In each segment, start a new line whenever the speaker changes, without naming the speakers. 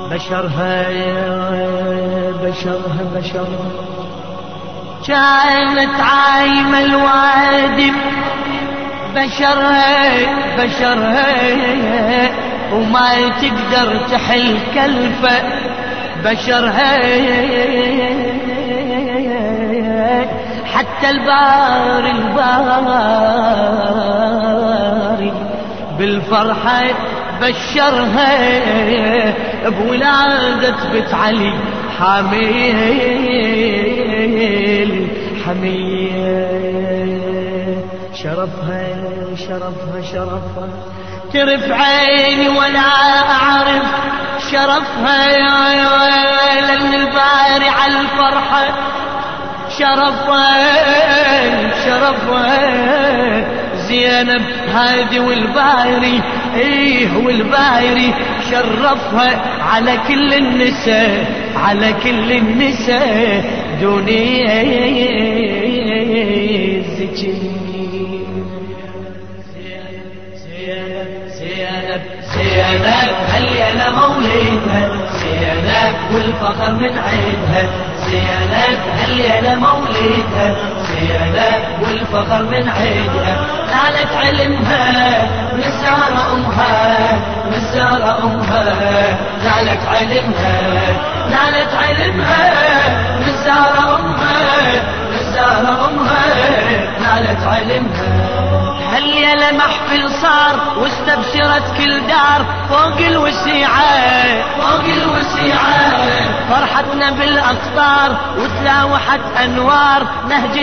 بشرها كانت عايمة الوادي بشرها وما تقدر تحل كلفة بشرها حتى الباري بالفرحة بشرها بولادة بنت علي حميل شرفها ترف عيني ولا أعرف شرفها لأن الباري على الفرحة شرفها زينب هادي والباري والباري شرفها على كل النساء دوني زينب هل أنا مولدها زينب والفخر من عيدها زينب هل أنا مولدها زينب والفخر من عيدها نالت علمها نزار أمها نالت علمها نزار أمها نالت علمها هل يا محفل صار واستبشرت كل دار فوق الوسيعة فرحتنا بالأقطار وتلاوحت أنوار نهج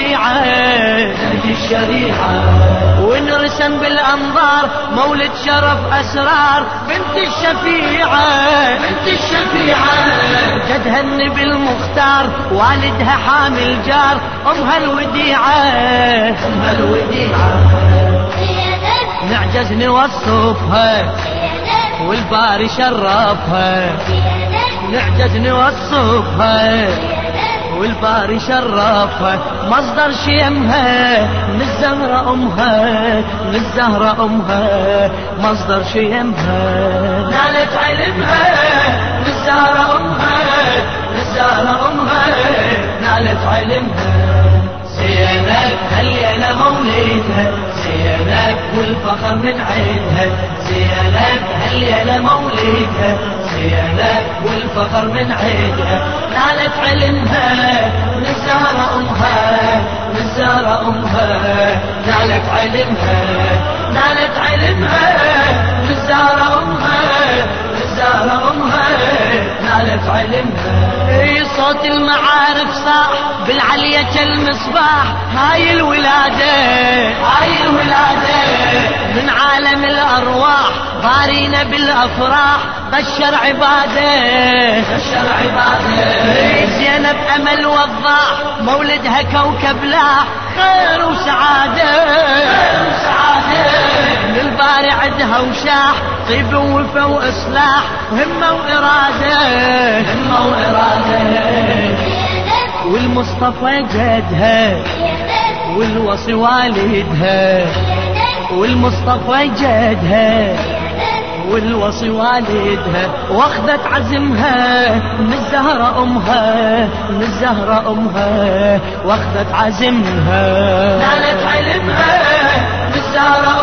الشريعة ونرسم بالأنظار مولد شرف أسرار بنت الشفيعة جدها النبي المختار والدها حامل جار أمها الوديعة نعجز نوصفها والباري شرفها نعجز نوصفها والباري شرفها مصدر شيمها من الزهرة أمها مصدر شيمها نالت علمها من الزهرة أمها نالت علمها زينب هل أنا مولدها زينب والفخر من عيدها زينب هل أنا مولدها زينب والفخر من عيدها نالت علمها نزار أمها نالت علمها نزار أمها نالت علمها صوت المعارف صاح بالعلية كالمصباح هاي الولادة من عالم الأرواح بارينا بالأفراح بشر عباده زينب أمل وضاح مولدها كوكب لاح خير وسعادة للباري عدها وشاح طيب ووفا وإصلاح وهمة وإرادة والمصطفى جدها والوصي والدها والمصطفى جدها والوصي والدها واخذت عزمها من الزهرة أمها واخذت عزمها نالت علمها من الزهرة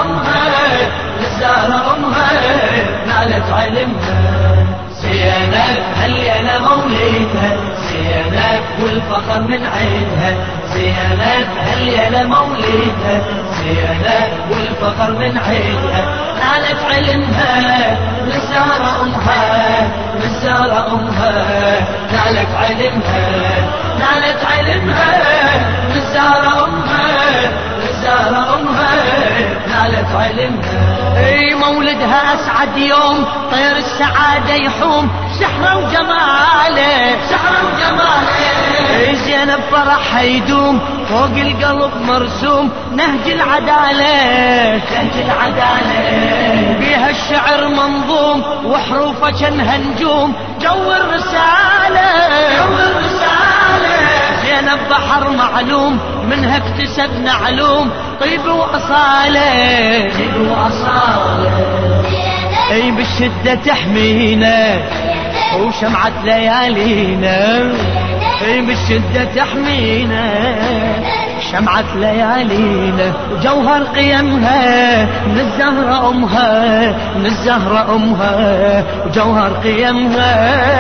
أمها نالت علمها زينب هل أنا مولدها زينب والفخر من عيدها زينب هل أنا مولدها زينب والفخر من عيدها نالت علمها نزار أمها نالت علمها نزار أمها نالت علمها مولدها أسعد يوم طير السعادة يحوم سحرة وجماله زينب فرحها يدوم فوق القلب مرسوم نهج العدالة بيها الشعر منظوم وحروفه كنها نجوم جو الرسالة زينب بحر معلوم منها اكتسبنا علوم طيب وأصالة اي بالشدة تحمينا وشمعة ليالينا بالشدة تحمينا. شمعة ليالينا وجوهر قيمها من الزهرة أمها، من الزهرة أمها وجوهر قيمها.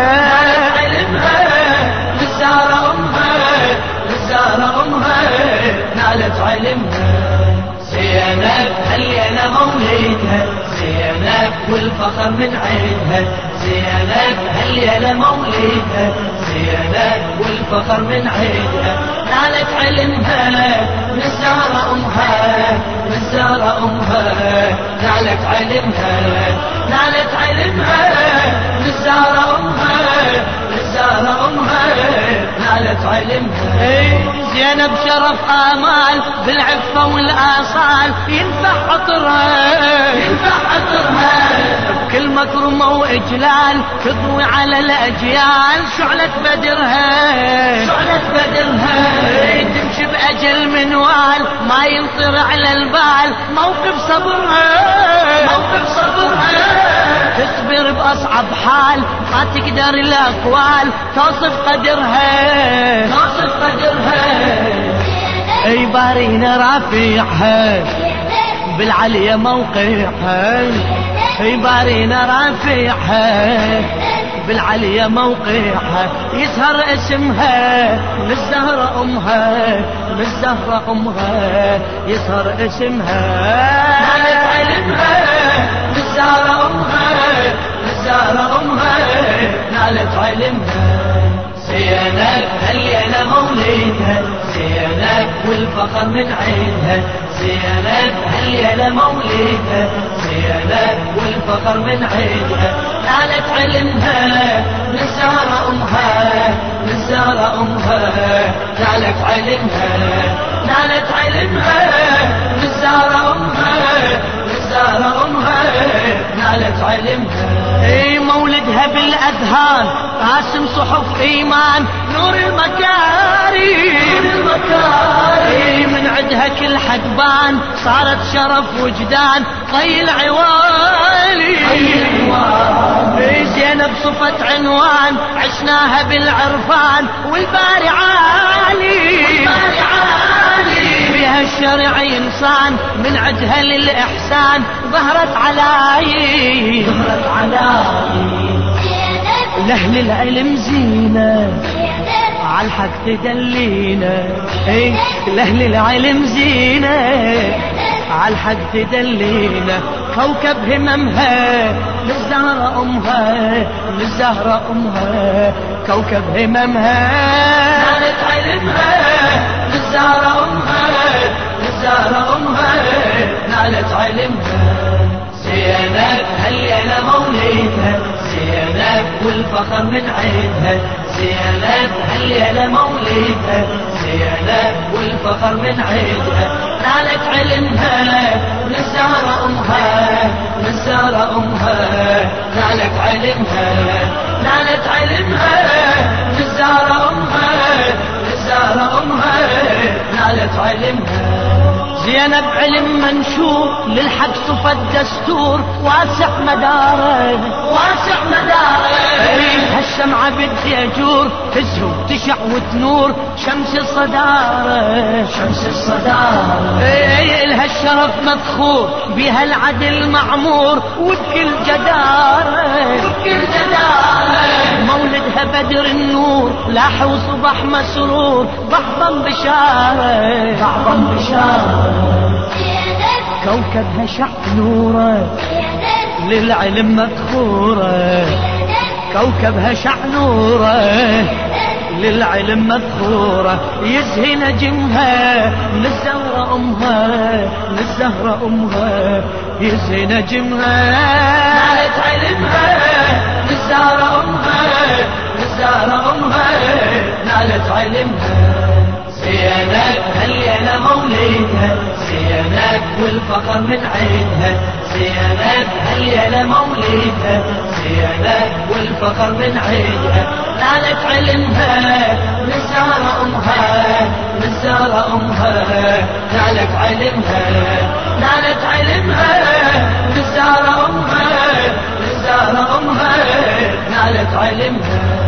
علمها من الزهرة أمها، من الزهرة أمها نالت علمها. زينب هالليلة مولدها، زينب والفخر من عينها. زينب هالليلة مولدها، زينب والفخر من عينها. نالت علمها من الزهرة أمها، من الزهرة أمها نالت علمها. نالت علمها من الزهرة أمها، من الزهرة أمها نالت علمها. زينب شرف آمال بالعفة والآصال، ينفع عطرها، ينفع عطرها بكل مكرمة وإجلال، تضوي على الأجيال شعلة بدرها، شعلة بدرها. تمشي بأجل منوال ما ينطر على البال، موقف صبرها، موقف صبرها. تصبر بأصعب حال ما تقدر الأقوال توصف قدرها، توصف قدرها. اي بارينا رافعها بالعليا موقعها، اي بارينا رافعها بالعليا موقعها. يسهر اسمها من الزهرة أمها، من الزهرة أمها يسهر اسمها. نالت علمها من الزهرة أمها، من الزهرة أمها نالت علمها. زينب هالليلة مولدها، زينب والفخر من عينها. زينب هالليلة مولدها، زينب والفخر من عينها. نالت علمها من الزهرة أمها، من الزهرة أمها نالت علمها. نالت علمها من الزهرة أمها، من الزهرة أمها نالت علمها. اي مولدها بالأذهان راسم صحف إيمان، نور المكارم، نور المكارم. من عدها كل حقبان صارت شرف وجدان، طي العوالي، طي العوالي. زينب صفت عنوان عشناها بالعرفان، والباري عالي، والباري عالي. بها الشرع إنسان من عدها للإحسان، ظهرت علاي، ظهرت علاي. لأهل العلم زينة عالحق تدلينا، ايه لأهل العلم زينة عالحق تدلينا. كوكب هممها من الزهرة أمها، من الزهرة أمها كوكب هممها. نالت علمها من الزهرة أمها، من الزهرة أمها نالت علمها. زينب هالليلة مولدها، زينب والفخر من عينها. زينب هالليلة مولدها، زينب والفخر من عينها. نالت علمها من الزهرة أمها، من الزهرة أمها نالت علمها. نالت علمها من الزهرة أمها، من الزهرة أمها نالت علمها. زينب علم منشور للحق صفة دستور، واسع مداره، واسع مداره. هالشمعة بدي أجور تزهو تشع وتنور، شمس الصدارة، شمس الصدارة. إلها الشرف مفخور بها العدل معمور، وبكل جدارة، وبكل جدارة. مولدها بدر النور لاح وصبح مسرور، بعضا بشارة، بعضا بشارة. كوكبها شع نوره للعلم مدخوره، كوكبها شع نوره للعلم مدخوره. يزهي نجمها من الزهرة أمها، من الزهرة أمها يزهي نجمها. نالت علمها من الزهرة أمها، من الزهرة أمها نالت علمها. زينب هالليلة مولدها، زينب والفخر من عينها. زينب هالليلة مولدها، زينب والفخر من عينها. نالت علمها من الزهرة أمها، من الزهرة أمها نالت علمها. نالت علمها من الزهرة أمها، من الزهرة أمها نالت علمها.